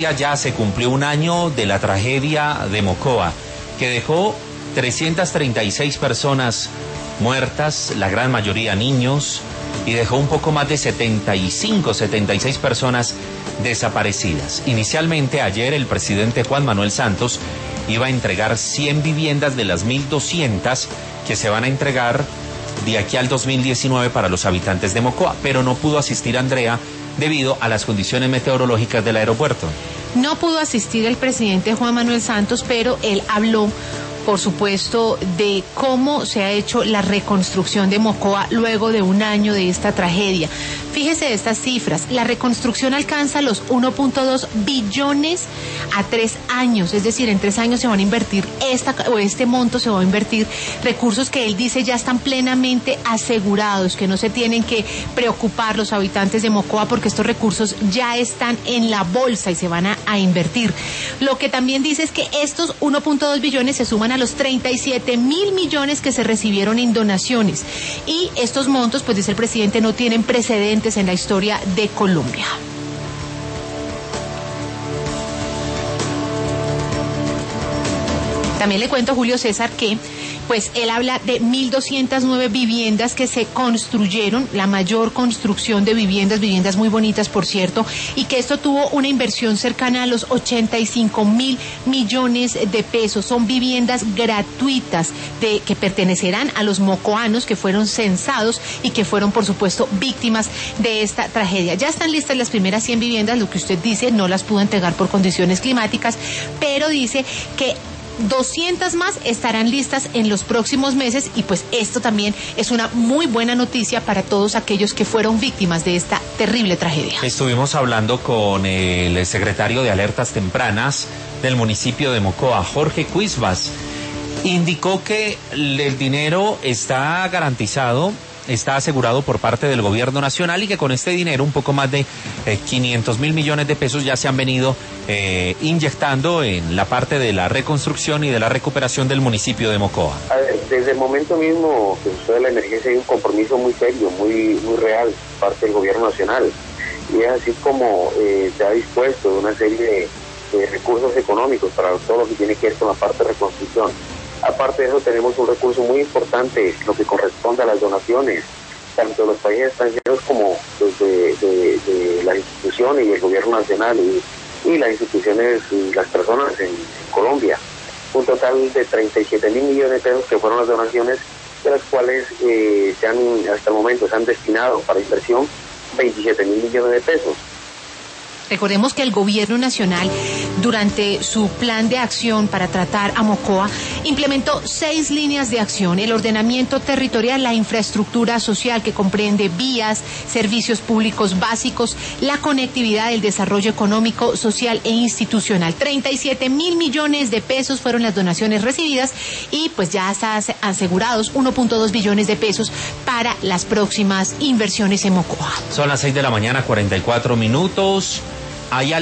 Ya se cumplió un año de la tragedia de Mocoa, que dejó 336 personas muertas, la gran mayoría niños, y dejó un poco más de 76 personas desaparecidas. Inicialmente, ayer el presidente Juan Manuel Santos iba a entregar 100 viviendas de las 1.200 que se van a entregar de aquí al 2019 para los habitantes de Mocoa, pero no pudo asistir Andrea debido a las condiciones meteorológicas del aeropuerto. No pudo asistir el presidente Juan Manuel Santos, pero él habló, por supuesto, de cómo se ha hecho la reconstrucción de Mocoa luego de un año de esta tragedia. Fíjese de estas cifras, la reconstrucción alcanza los 1.2 billones a 3 años, es decir, en 3 años se van a invertir este monto se va a invertir, recursos que él dice ya están plenamente asegurados, que no se tienen que preocupar los habitantes de Mocoa porque estos recursos ya están en la bolsa y se van a invertir. Lo que también dice es que estos 1.2 billones se suman a los 37.000 millones que se recibieron en donaciones, y estos montos, pues dice el presidente, no tienen precedentes en la historia de Colombia. También le cuento, Julio César, que pues él habla de 1.209 viviendas que se construyeron, la mayor construcción de viviendas muy bonitas, por cierto, y que esto tuvo una inversión cercana a los 85.000 millones de pesos. Son viviendas gratuitas que pertenecerán a los mocoanos que fueron censados y que fueron, por supuesto, víctimas de esta tragedia. Ya están listas las primeras 100 viviendas, lo que usted dice, no las pudo entregar por condiciones climáticas, pero dice que 200 más estarán listas en los próximos meses, y pues esto también es una muy buena noticia para todos aquellos que fueron víctimas de esta terrible tragedia. Estuvimos hablando con el secretario de Alertas Tempranas del municipio de Mocoa, Jorge Cuisbas. Indicó que el dinero está garantizado, está asegurado por parte del gobierno nacional, y que con este dinero, un poco más de 500.000 millones de pesos ya se han venido inyectando en la parte de la reconstrucción y de la recuperación del municipio de Mocoa. Desde el momento mismo que sucede la emergencia hay un compromiso muy serio, muy real por parte del gobierno nacional, y es así como se ha dispuesto una serie de recursos económicos para todo lo que tiene que ver con la parte de reconstrucción. Aparte de eso, tenemos un recurso muy importante, lo que corresponde a las donaciones, tanto de los países extranjeros como de las instituciones y el gobierno nacional y las instituciones y las personas en Colombia. Un total de 37.000 millones de pesos que fueron las donaciones, de las cuales hasta el momento se han destinado para inversión 27.000 millones de pesos. Recordemos que el gobierno nacional, durante su plan de acción para tratar a Mocoa, implementó 6 líneas de acción: el ordenamiento territorial, la infraestructura social, que comprende vías, servicios públicos básicos, la conectividad, el desarrollo económico, social e institucional. 37.000 millones de pesos fueron las donaciones recibidas, y pues ya están asegurados 1.2 billones de pesos para las próximas inversiones en Mocoa. Son las 6 de la mañana, 44 minutos. Hay